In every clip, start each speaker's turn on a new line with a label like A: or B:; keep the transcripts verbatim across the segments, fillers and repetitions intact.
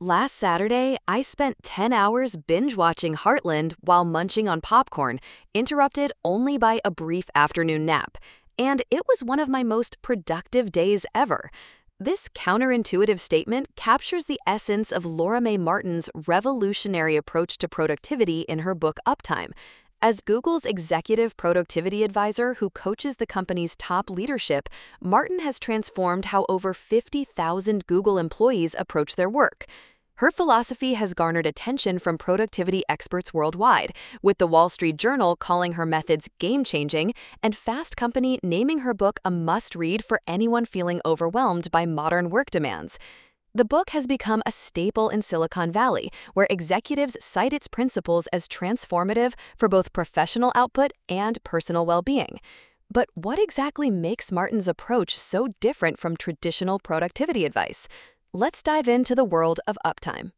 A: Last Saturday, I spent ten hours binge watching Heartland while munching on popcorn, interrupted only by a brief afternoon nap. And it was one of my most productive days ever. This counterintuitive statement captures the essence of Laura Mae Martin's revolutionary approach to productivity in her book Uptime. As Google's executive productivity advisor who coaches the company's top leadership, Martin has transformed how over fifty thousand Google employees approach their work. Her philosophy has garnered attention from productivity experts worldwide, with the Wall Street Journal calling her methods game-changing and Fast Company naming her book a must-read for anyone feeling overwhelmed by modern work demands. The book has become a staple in Silicon Valley, where executives cite its principles as transformative for both professional output and personal well-being. But what exactly makes Martin's approach so different from traditional productivity advice? Let's dive into the world of Uptime.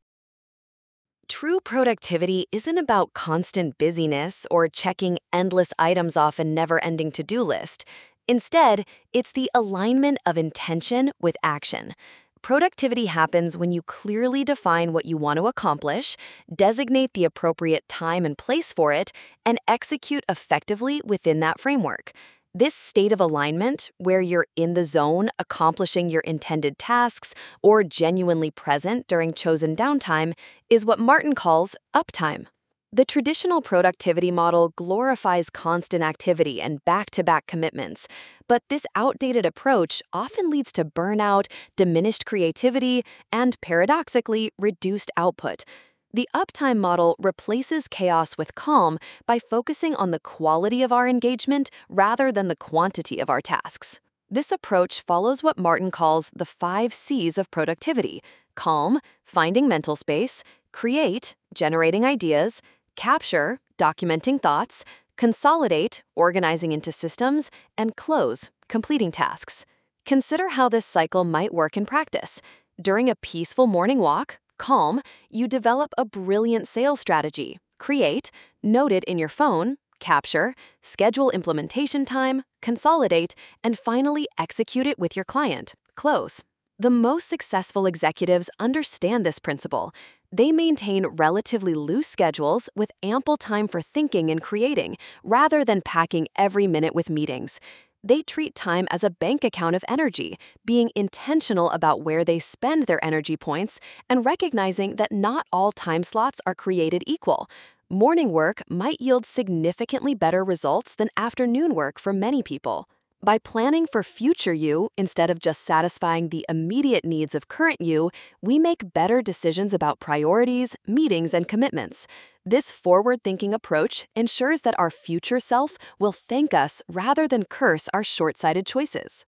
A: True productivity isn't about constant busyness or checking endless items off a never-ending to-do list. Instead, it's the alignment of intention with action. Productivity happens when you clearly define what you want to accomplish, designate the appropriate time and place for it, and execute effectively within that framework. This state of alignment, where you're in the zone, accomplishing your intended tasks, or genuinely present during chosen downtime, is what Martin calls uptime. The traditional productivity model glorifies constant activity and back-to-back commitments, but this outdated approach often leads to burnout, diminished creativity, and paradoxically, reduced output. The uptime model replaces chaos with calm by focusing on the quality of our engagement rather than the quantity of our tasks. This approach follows what Martin calls the five C's of productivity: calm, finding mental space; create, generating ideas; capture, documenting thoughts; consolidate, organizing into systems; and close, completing tasks. Consider how this cycle might work in practice. During a peaceful morning walk, calm, you develop a brilliant sales strategy. Create, note it in your phone; capture, schedule implementation time; consolidate, and finally execute it with your client. Close. The most successful executives understand this principle. They maintain relatively loose schedules with ample time for thinking and creating, rather than packing every minute with meetings. They treat time as a bank account of energy, being intentional about where they spend their energy points and recognizing that not all time slots are created equal. Morning work might yield significantly better results than afternoon work for many people. By planning for future you instead of just satisfying the immediate needs of current you, we make better decisions about priorities, meetings, and commitments. This forward-thinking approach ensures that our future self will thank us rather than curse our short-sighted choices.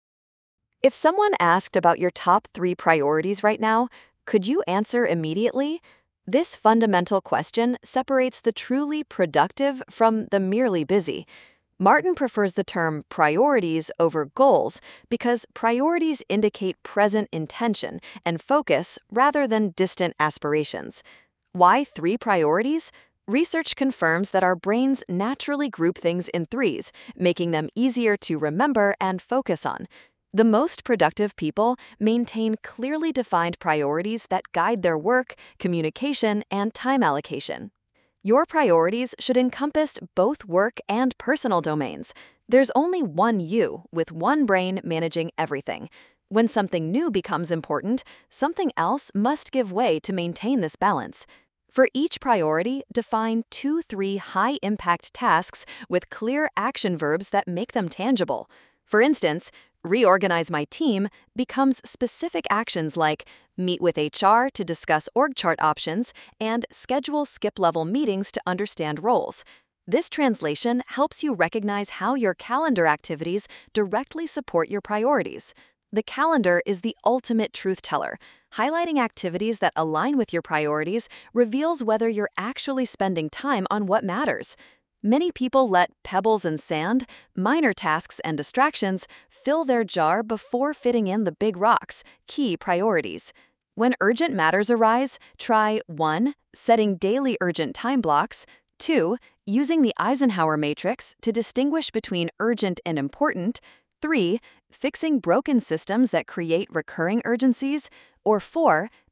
A: If someone asked about your top three priorities right now, could you answer immediately? This fundamental question separates the truly productive from the merely busy. Martin prefers the term priorities over goals because priorities indicate present intention and focus rather than distant aspirations. Why three priorities? Research confirms that our brains naturally group things in threes, making them easier to remember and focus on. The most productive people maintain clearly defined priorities that guide their work, communication, and time allocation. Your priorities should encompass both work and personal domains. There's only one you, with one brain managing everything. When something new becomes important, something else must give way to maintain this balance. For each priority, define two, three high-impact tasks with clear action verbs that make them tangible. For instance, reorganize my team becomes specific actions like meet with H R to discuss org chart options and schedule skip-level meetings to understand roles. This translation helps you recognize how your calendar activities directly support your priorities. The calendar is the ultimate truth teller. Highlighting activities that align with your priorities reveals whether you're actually spending time on what matters. Many people let pebbles and sand, minor tasks and distractions, fill their jar before fitting in the big rocks, key priorities. When urgent matters arise, try one setting daily urgent time blocks, two using the Eisenhower matrix to distinguish between urgent and important, three fixing broken systems that create recurring urgencies, or four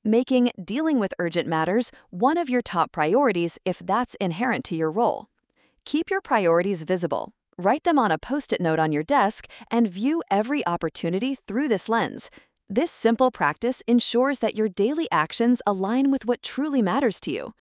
A: making dealing with urgent matters one of your top priorities if that's inherent to your role. Keep your priorities visible. Write them on a post-it note on your desk and view every opportunity through this lens. This simple practice ensures that your daily actions align with what truly matters to you.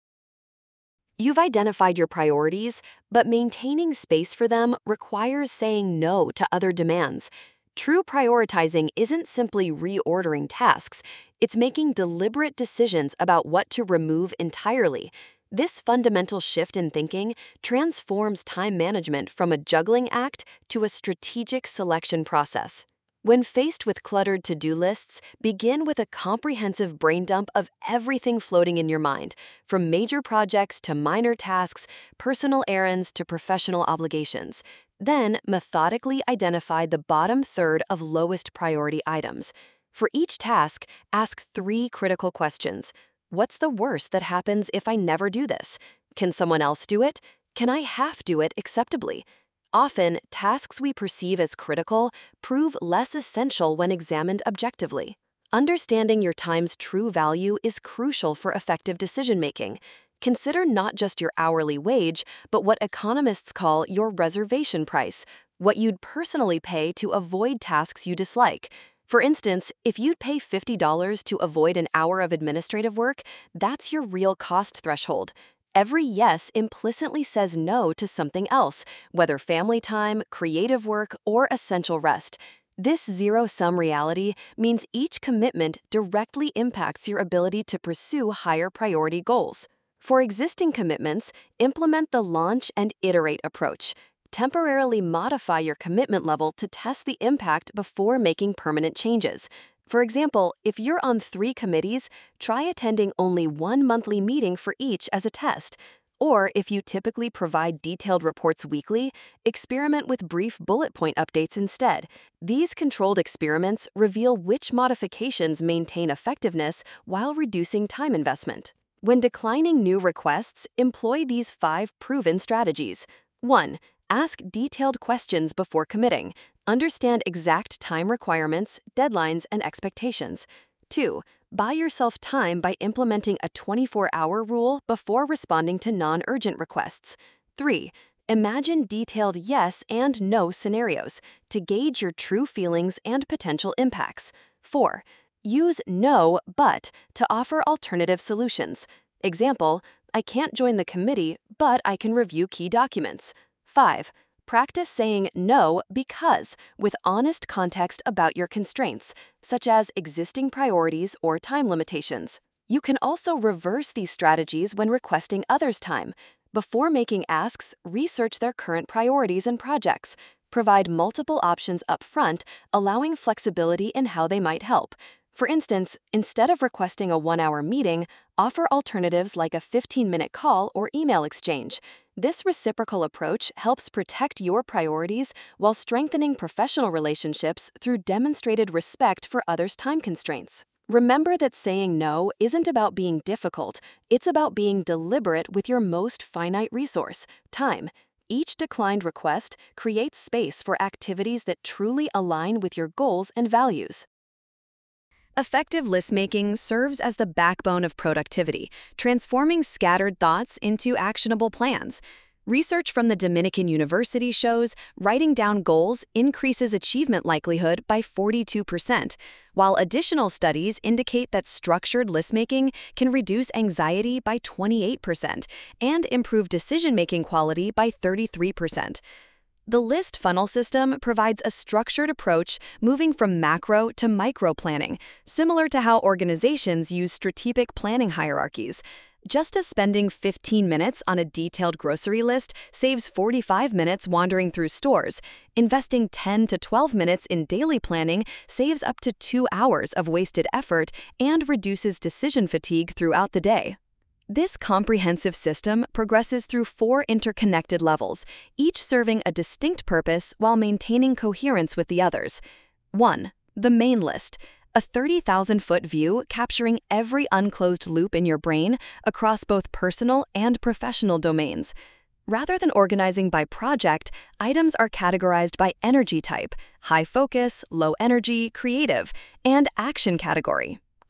A: You've identified your priorities, but maintaining space for them requires saying no to other demands. True prioritizing isn't simply reordering tasks, it's making deliberate decisions about what to remove entirely. This fundamental shift in thinking transforms time management from a juggling act to a strategic selection process. When faced with cluttered to-do lists, begin with a comprehensive brain dump of everything floating in your mind, from major projects to minor tasks, personal errands to professional obligations. Then, methodically identify the bottom third of lowest priority items. For each task, ask three critical questions. What's the worst that happens if I never do this? Can someone else do it? Can I half do it acceptably? Often, tasks we perceive as critical prove less essential when examined objectively. Understanding your time's true value is crucial for effective decision-making. Consider not just your hourly wage, but what economists call your reservation price, what you'd personally pay to avoid tasks you dislike. For instance, if you'd pay fifty dollars to avoid an hour of administrative work, that's your real cost threshold. Every yes implicitly says no to something else, whether family time, creative work, or essential rest. This zero-sum reality means each commitment directly impacts your ability to pursue higher priority goals. For existing commitments, implement the launch and iterate approach. Temporarily modify your commitment level to test the impact before making permanent changes. For example, if you're on three committees, try attending only one monthly meeting for each as a test. Or if you typically provide detailed reports weekly, experiment with brief bullet point updates instead. These controlled experiments reveal which modifications maintain effectiveness while reducing time investment. When declining new requests, employ these five proven strategies. one. Ask detailed questions before committing. Understand exact time requirements, deadlines, and expectations. two. Buy yourself time by implementing a twenty-four hour rule before responding to non-urgent requests. three. Imagine detailed yes and no scenarios to gauge your true feelings and potential impacts. four. Use no, but to offer alternative solutions. Example, I can't join the committee, but I can review key documents. five. Practice saying no because with honest context about your constraints, such as existing priorities or time limitations. You can also reverse these strategies when requesting others' time. Before making asks, research their current priorities and projects. Provide multiple options up front, allowing flexibility in how they might help. For instance, instead of requesting a one-hour meeting, offer alternatives like a fifteen minute call or email exchange. This reciprocal approach helps protect your priorities while strengthening professional relationships through demonstrated respect for others' time constraints. Remember that saying no isn't about being difficult, it's about being deliberate with your most finite resource, time. Each declined request creates space for activities that truly align with your goals and values. Effective list-making serves as the backbone of productivity, transforming scattered thoughts into actionable plans. Research from the Dominican University shows writing down goals increases achievement likelihood by forty-two percent, while additional studies indicate that structured list-making can reduce anxiety by twenty-eight percent and improve decision-making quality by thirty-three percent. The list funnel system provides a structured approach moving from macro to micro planning, similar to how organizations use strategic planning hierarchies. Just as spending fifteen minutes on a detailed grocery list saves forty-five minutes wandering through stores, investing ten to twelve minutes in daily planning saves up to two hours of wasted effort and reduces decision fatigue throughout the day. This comprehensive system progresses through four interconnected levels, each serving a distinct purpose while maintaining coherence with the others. one. The main list, a thirty thousand foot view capturing every unclosed loop in your brain across both personal and professional domains. Rather than organizing by project, items are categorized by energy type, high focus, low energy, creative, and action category.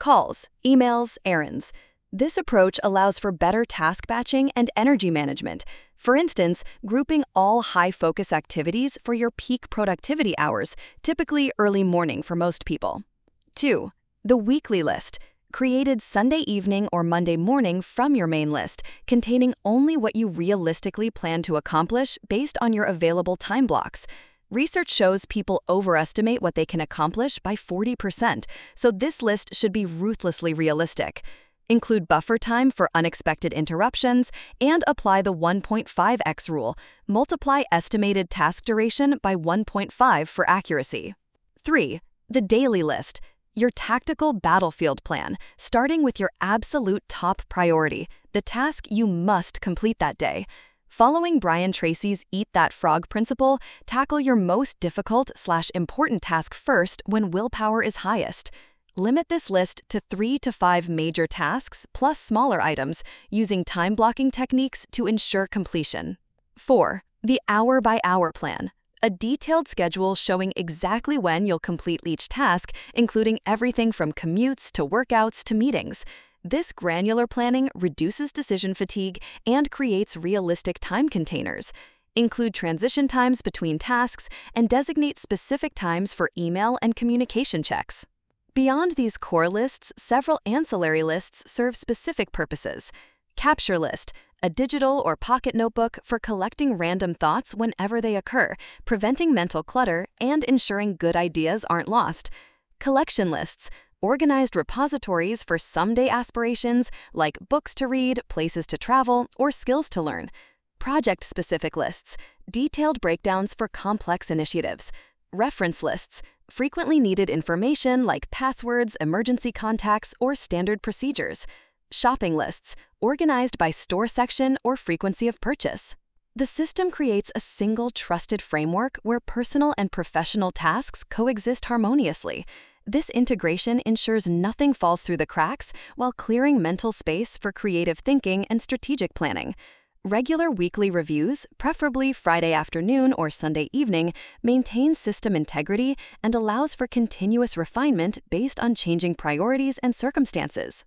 A: Calls, emails, errands. This approach allows for better task batching and energy management. For instance, grouping all high-focus activities for your peak productivity hours, typically early morning for most people. two. The weekly list. Created Sunday evening or Monday morning from your main list, containing only what you realistically plan to accomplish based on your available time blocks. Research shows people overestimate what they can accomplish by forty percent, so this list should be ruthlessly realistic. Include buffer time for unexpected interruptions, and apply the one point five x rule. Multiply estimated task duration by one point five for accuracy. three. The daily list. Your tactical battlefield plan, starting with your absolute top priority, the task you must complete that day. Following Brian Tracy's Eat That Frog principle, tackle your most difficult slash important task first when willpower is highest. Limit this list to three to five major tasks plus smaller items, using time blocking techniques to ensure completion. four. The hour-by-hour plan. A detailed schedule showing exactly when you'll complete each task, including everything from commutes to workouts to meetings. This granular planning reduces decision fatigue and creates realistic time containers. Include transition times between tasks and designate specific times for email and communication checks. Beyond these core lists, several ancillary lists serve specific purposes. Capture list, a digital or pocket notebook for collecting random thoughts whenever they occur, preventing mental clutter and ensuring good ideas aren't lost. Collection lists, organized repositories for someday aspirations like books to read, places to travel, or skills to learn. Project-specific lists, detailed breakdowns for complex initiatives. Reference lists, frequently needed information like passwords, emergency contacts, or standard procedures. Shopping lists, organized by store section or frequency of purchase. The system creates a single trusted framework where personal and professional tasks coexist harmoniously. This integration ensures nothing falls through the cracks while clearing mental space for creative thinking and strategic planning. Regular weekly reviews, preferably Friday afternoon or Sunday evening, maintains system integrity and allows for continuous refinement based on changing priorities and circumstances.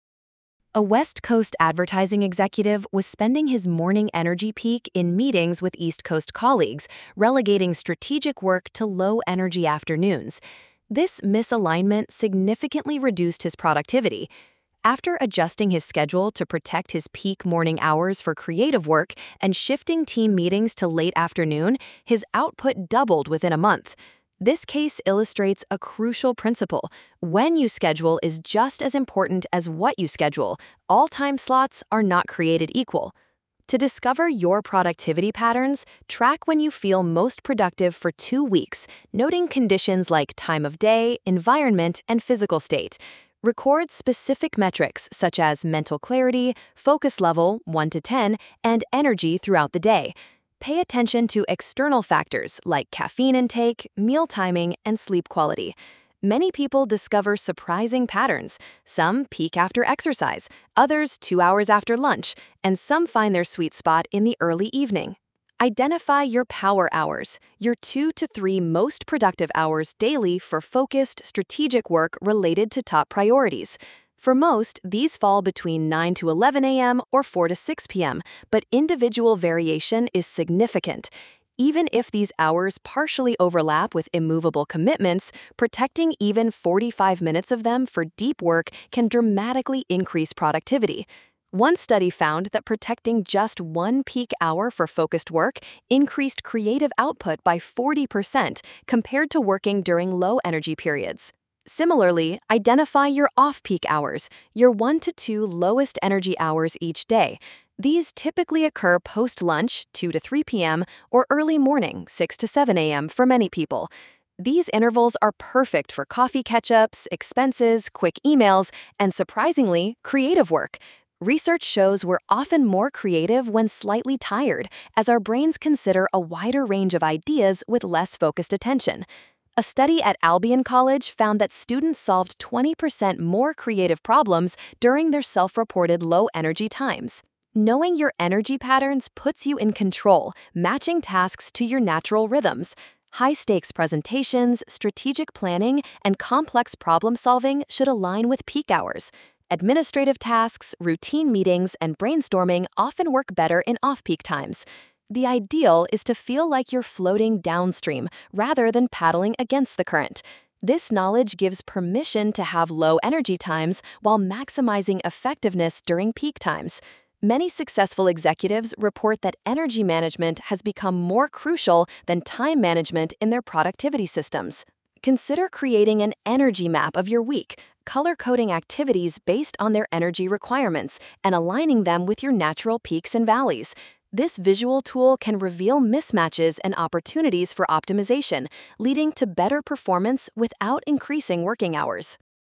A: A West Coast advertising executive was spending his morning energy peak in meetings with East Coast colleagues, relegating strategic work to low-energy afternoons. This misalignment significantly reduced his productivity. After adjusting his schedule to protect his peak morning hours for creative work and shifting team meetings to late afternoon, his output doubled within a month. This case illustrates a crucial principle. When you schedule is just as important as what you schedule. All time slots are not created equal. To discover your productivity patterns, track when you feel most productive for two weeks, noting conditions like time of day, environment, and physical state. Record specific metrics such as mental clarity, focus level one to ten, and energy throughout the day. Pay attention to external factors like caffeine intake, meal timing, and sleep quality. Many people discover surprising patterns. Some peak after exercise, others two hours after lunch, and some find their sweet spot in the early evening. Identify your power hours, your two to three most productive hours daily for focused, strategic work related to top priorities. For most, these fall between nine to eleven a m or four to six p m, but individual variation is significant. Even if these hours partially overlap with immovable commitments, protecting even forty-five minutes of them for deep work can dramatically increase productivity. One study found that protecting just one peak hour for focused work increased creative output by forty percent compared to working during low-energy periods. Similarly, identify your off-peak hours, your one to two lowest energy hours each day. These typically occur post-lunch, two to three p m, or early morning, six to seven a m for many people. These intervals are perfect for coffee catch-ups, expenses, quick emails, and surprisingly, creative work. Research shows we're often more creative when slightly tired, as our brains consider a wider range of ideas with less focused attention. A study at Albion College found that students solved twenty percent more creative problems during their self-reported low-energy times. Knowing your energy patterns puts you in control, matching tasks to your natural rhythms. High-stakes presentations, strategic planning, and complex problem-solving should align with peak hours. Administrative tasks, routine meetings, and brainstorming often work better in off-peak times. The ideal is to feel like you're floating downstream rather than paddling against the current. This knowledge gives permission to have low energy times while maximizing effectiveness during peak times. Many successful executives report that energy management has become more crucial than time management in their productivity systems. Consider creating an energy map of your week, color-coding activities based on their energy requirements, and aligning them with your natural peaks and valleys. This visual tool can reveal mismatches and opportunities for optimization, leading to better performance without increasing working hours.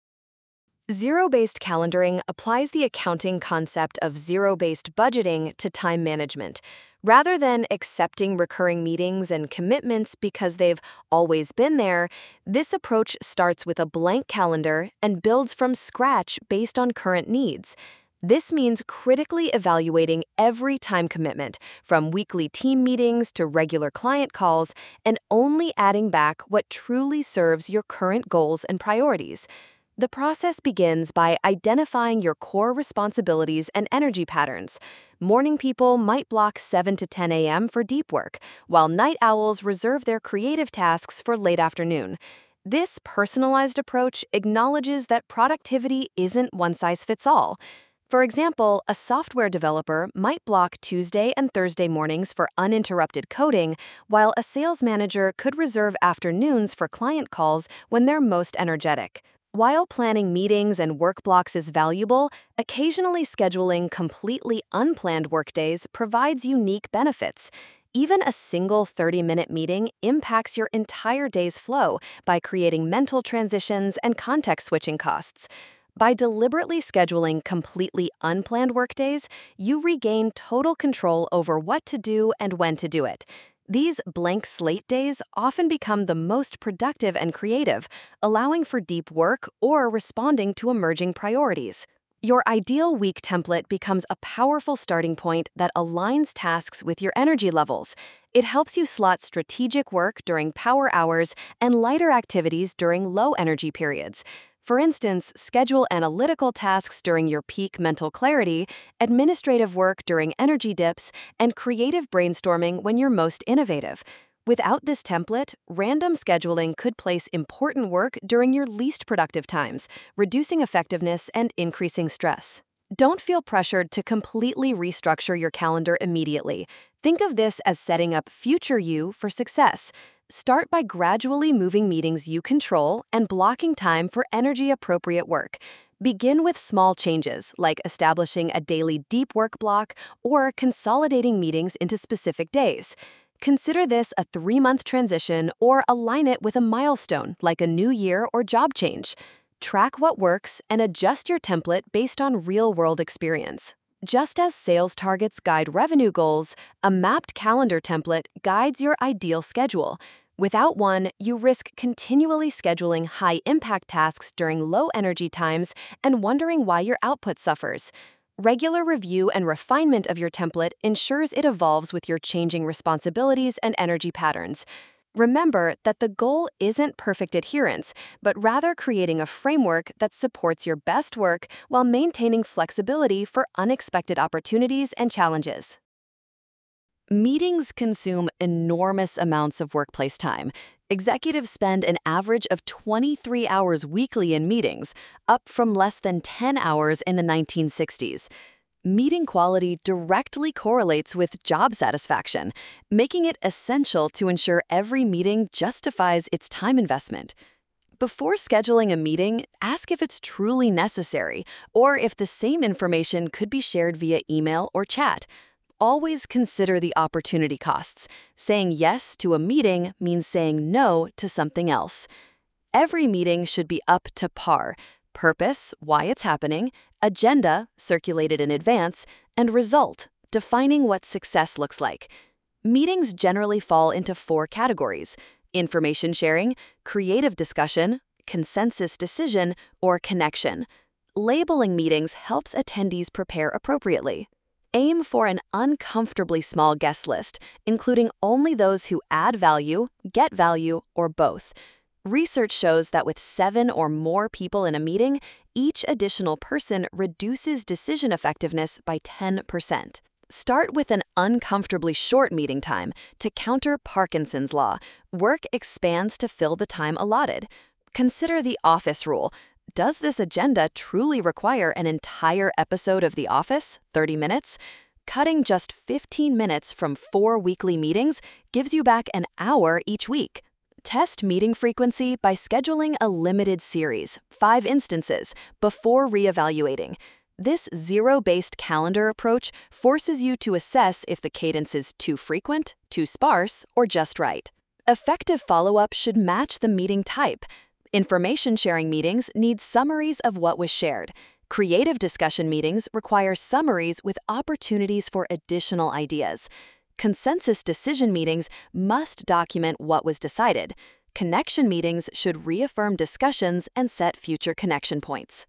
A: Zero-based calendaring applies the accounting concept of zero-based budgeting to time management. Rather than accepting recurring meetings and commitments because they've always been there, this approach starts with a blank calendar and builds from scratch based on current needs. This means critically evaluating every time commitment, from weekly team meetings to regular client calls, and only adding back what truly serves your current goals and priorities. The process begins by identifying your core responsibilities and energy patterns. Morning people might block seven to ten a m for deep work, while night owls reserve their creative tasks for late afternoon. This personalized approach acknowledges that productivity isn't one size fits all. For example, a software developer might block Tuesday and Thursday mornings for uninterrupted coding, while a sales manager could reserve afternoons for client calls when they're most energetic. While planning meetings and work blocks is valuable, occasionally scheduling completely unplanned workdays provides unique benefits. Even a single thirty-minute meeting impacts your entire day's flow by creating mental transitions and context-switching costs. By deliberately scheduling completely unplanned workdays, you regain total control over what to do and when to do it. These blank slate days often become the most productive and creative, allowing for deep work or responding to emerging priorities. Your ideal week template becomes a powerful starting point that aligns tasks with your energy levels. It helps you slot strategic work during power hours and lighter activities during low energy periods. For instance, schedule analytical tasks during your peak mental clarity, administrative work during energy dips, and creative brainstorming when you're most innovative. Without this template, random scheduling could place important work during your least productive times, reducing effectiveness and increasing stress. Don't feel pressured to completely restructure your calendar immediately. Think of this as setting up future you for success. Start by gradually moving meetings you control and blocking time for energy-appropriate work. Begin with small changes, like establishing a daily deep work block or consolidating meetings into specific days. Consider this a three-month transition or align it with a milestone, like a new year or job change. Track what works and adjust your template based on real-world experience. Just as sales targets guide revenue goals, a mapped calendar template guides your ideal schedule. Without one, you risk continually scheduling high-impact tasks during low-energy times and wondering why your output suffers. Regular review and refinement of your template ensures it evolves with your changing responsibilities and energy patterns. Remember that the goal isn't perfect adherence, but rather creating a framework that supports your best work while maintaining flexibility for unexpected opportunities and challenges. Meetings consume enormous amounts of workplace time. Executives spend an average of twenty-three hours weekly in meetings, up from less than ten hours in the nineteen sixties. Meeting quality directly correlates with job satisfaction, making it essential to ensure every meeting justifies its time investment. Before scheduling a meeting, ask if it's truly necessary or if the same information could be shared via email or chat. Always consider the opportunity costs. Saying yes to a meeting means saying no to something else. Every meeting should be up to par. Purpose, why it's happening, agenda, circulated in advance, and result, defining what success looks like. Meetings generally fall into four categories: information sharing, creative discussion, consensus decision, or connection. Labeling meetings helps attendees prepare appropriately. Aim for an uncomfortably small guest list, including only those who add value, get value, or both. Research shows that with seven or more people in a meeting, each additional person reduces decision effectiveness by ten percent. Start with an uncomfortably short meeting time to counter Parkinson's law. Work expands to fill the time allotted. Consider the office rule. Does this agenda truly require an entire episode of The Office, thirty minutes? Cutting just fifteen minutes from four weekly meetings gives you back an hour each week. Test meeting frequency by scheduling a limited series, five instances, before reevaluating. This zero-based calendar approach forces you to assess if the cadence is too frequent, too sparse, or just right. Effective follow-up should match the meeting type. Information sharing meetings need summaries of what was shared. Creative discussion meetings require summaries with opportunities for additional ideas. Consensus decision meetings must document what was decided. Connection meetings should reaffirm discussions and set future connection points.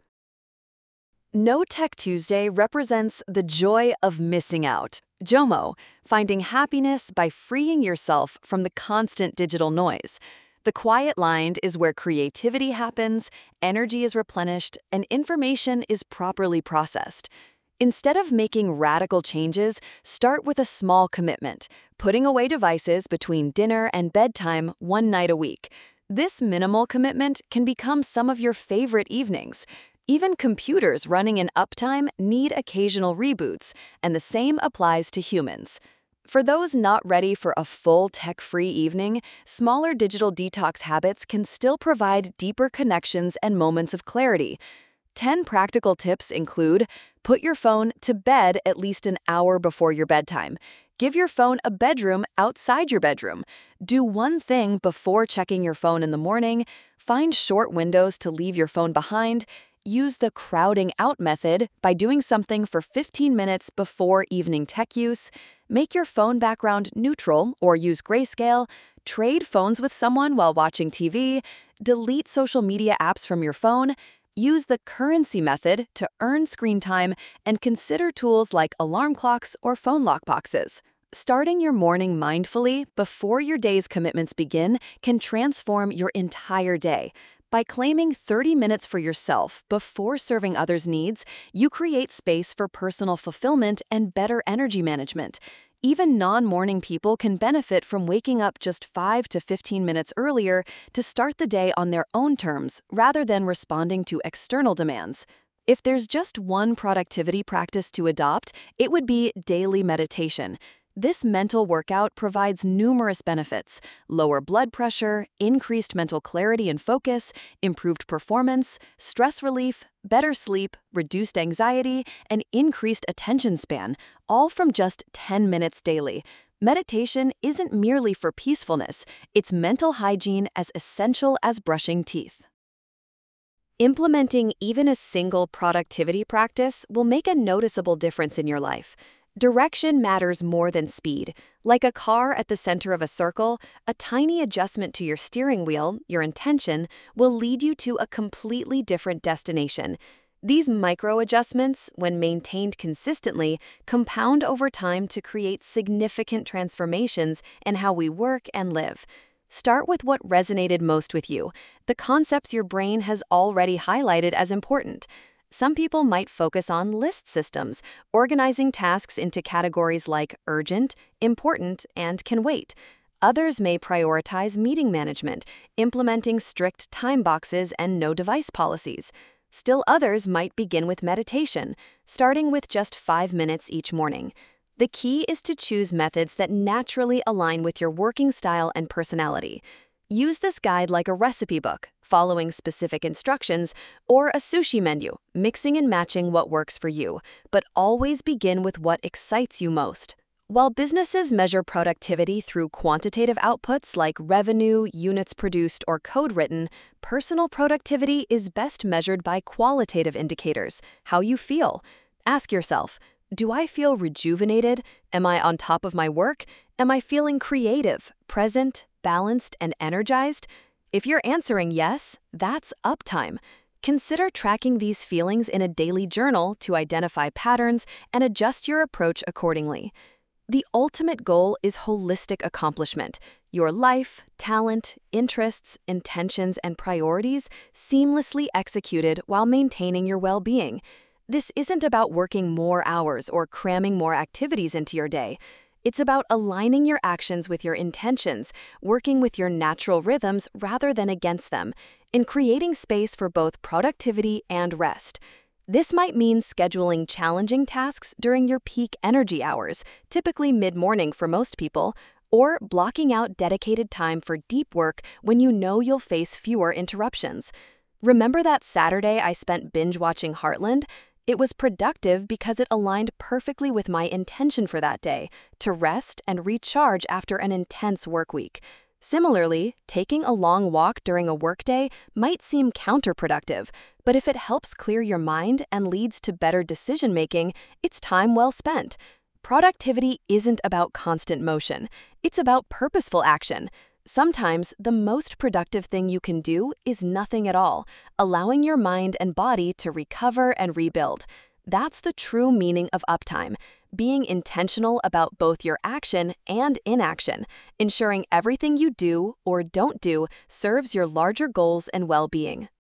A: No Tech Tuesday represents the joy of missing out. JOMO, finding happiness by freeing yourself from the constant digital noise. The quiet line is where creativity happens, energy is replenished, and information is properly processed. Instead of making radical changes, start with a small commitment, putting away devices between dinner and bedtime one night a week. This minimal commitment can become some of your favorite evenings. Even computers running in uptime need occasional reboots, and the same applies to humans. For those not ready for a full tech-free evening, smaller digital detox habits can still provide deeper connections and moments of clarity. ten practical tips include: put your phone to bed at least an hour before your bedtime. Give your phone a bedroom outside your bedroom. Do one thing before checking your phone in the morning. Find short windows to leave your phone behind. Use the crowding out method by doing something for fifteen minutes before evening tech use. Make your phone background neutral or use grayscale. Trade phones with someone while watching T V. Delete social media apps from your phone. Use the currency method to earn screen time, and consider tools like alarm clocks or phone lock boxes. Starting your morning mindfully before your day's commitments begin can transform your entire day. By claiming thirty minutes for yourself before serving others' needs, you create space for personal fulfillment and better energy management. Even non-morning people can benefit from waking up just five to fifteen minutes earlier to start the day on their own terms rather than responding to external demands. If there's just one productivity practice to adopt, it would be daily meditation. This mental workout provides numerous benefits: lower blood pressure, increased mental clarity and focus, improved performance, stress relief, better sleep, reduced anxiety, and increased attention span, all from just ten minutes daily. Meditation isn't merely for peacefulness, it's mental hygiene as essential as brushing teeth. Implementing even a single productivity practice will make a noticeable difference in your life. Direction matters more than speed. Like a car at the center of a circle, a tiny adjustment to your steering wheel, your intention, will lead you to a completely different destination. These micro-adjustments, when maintained consistently, compound over time to create significant transformations in how we work and live. Start with what resonated most with you, the concepts your brain has already highlighted as important. Some people might focus on list systems, organizing tasks into categories like urgent, important, and can wait. Others may prioritize meeting management, implementing strict time boxes and no-device policies. Still others might begin with meditation, starting with just five minutes each morning. The key is to choose methods that naturally align with your working style and personality. Use this guide like a recipe book, following specific instructions, or a sushi menu, mixing and matching what works for you, but always begin with what excites you most. While businesses measure productivity through quantitative outputs like revenue, units produced, or code written, personal productivity is best measured by qualitative indicators: how you feel. Ask yourself, do I feel rejuvenated? Am I on top of my work? Am I feeling creative, present, balanced, and energized? If you're answering yes, that's uptime. Consider tracking these feelings in a daily journal to identify patterns and adjust your approach accordingly. The ultimate goal is holistic accomplishment, your life, talent, interests, intentions, and priorities seamlessly executed while maintaining your well-being. This isn't about working more hours or cramming more activities into your day. It's about aligning your actions with your intentions, working with your natural rhythms rather than against them, and creating space for both productivity and rest. This might mean scheduling challenging tasks during your peak energy hours, typically mid-morning for most people, or blocking out dedicated time for deep work when you know you'll face fewer interruptions. Remember that Saturday I spent binge-watching Heartland? It was productive because it aligned perfectly with my intention for that day, to rest and recharge after an intense work week. Similarly, taking a long walk during a workday might seem counterproductive, but if it helps clear your mind and leads to better decision-making, it's time well spent. Productivity isn't about constant motion. It's about purposeful action. Sometimes the most productive thing you can do is nothing at all, allowing your mind and body to recover and rebuild. That's the true meaning of uptime, being intentional about both your action and inaction, ensuring everything you do or don't do serves your larger goals and well-being.